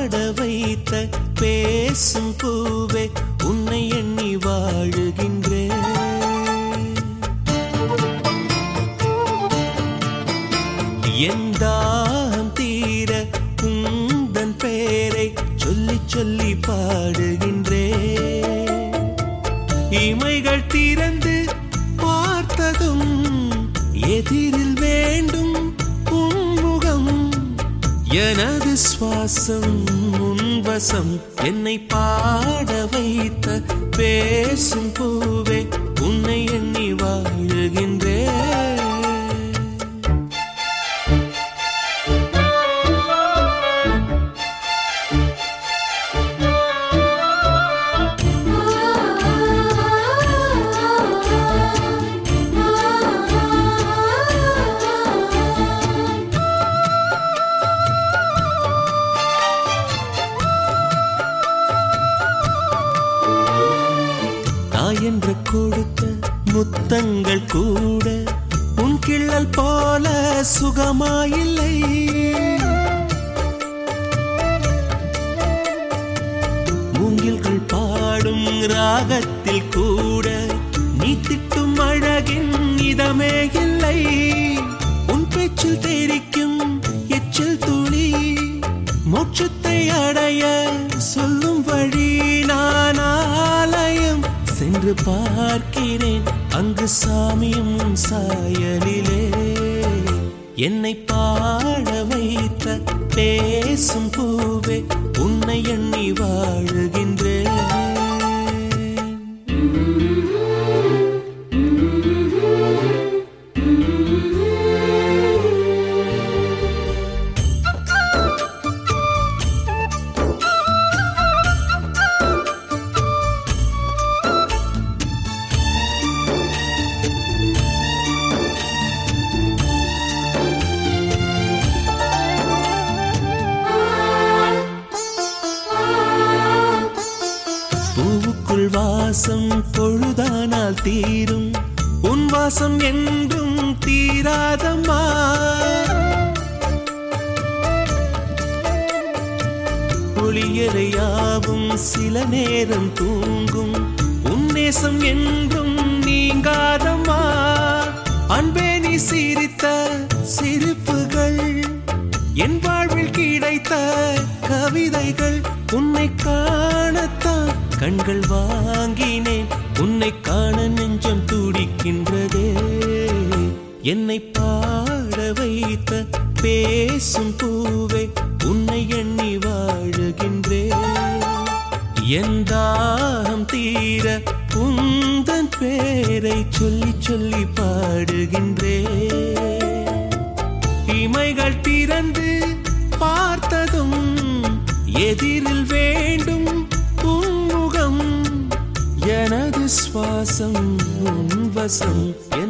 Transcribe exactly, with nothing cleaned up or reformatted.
பாட வைத்த பேசும் பூவே உன்னை எண்ணி வாழுகின்றேன். என் தாகம் தீர உந்தன் பேரை சொல்லி சொல்லி பாடுகின்றேன். இமைகள் திறந்து பார்த்ததும் எதிரில் வேண்டும் உன்முகம். எனது சுவாசம் உன்வசம் என்னை பாட வைத்த பேசும் பூவே உன்னை எண்ணி வாழுகின்றேன். என்று கொடுத்த முத்தங்கள் கூட உன் கிள்ளல் போல சுகமாயில்லை. மூங்கில்கள் பாடும் ராகத்தில் கூட நீ திட்டும் அழகின் இதமே இல்லை. உன் பேச்சில் தெரிக்கும் எச்சில் துளி மோட்சத்தை அடைய சொல்லும் வழி. நான் ஆலயம் சென்று பார்க்கிறேன் அங்கு சாமியும் சாயலிலே. என்னை பாட வைத்த பேசும் பூவே உன்னை எண்ணி வாழுகின்றேன். பூவுக்குள் வாசம் பொழுதானால் தீரும் உன் வாசம் என்றும் தீராதம்மா. ஒளியறையாவும் சில நேரம் தூங்கும் உன் நேசம் என்றும் நீங்காதம்மா. அன்பே நீ சிரித்த சிரிப்புகள் என் வாழ்வில் கிடைத்த கவிதைகள். உன்னை காணத்தான் கண்கள் வாங்கினேன் உன்னை காண நெஞ்சம் துடிக்கின்றதே. என்னை பாட வைத்த பேசும் பூவே உன்னை எண்ணி வாழுகின்றேன். என் தாகம் தீர உந்தன் பேரை சொல்லி சொல்லி பாடுகின்றேன். இமைகள் திறந்து பார்த்ததும் எதிரில் வேண்டும் உன்முகம். எனது சுவாசம் உன்வசம்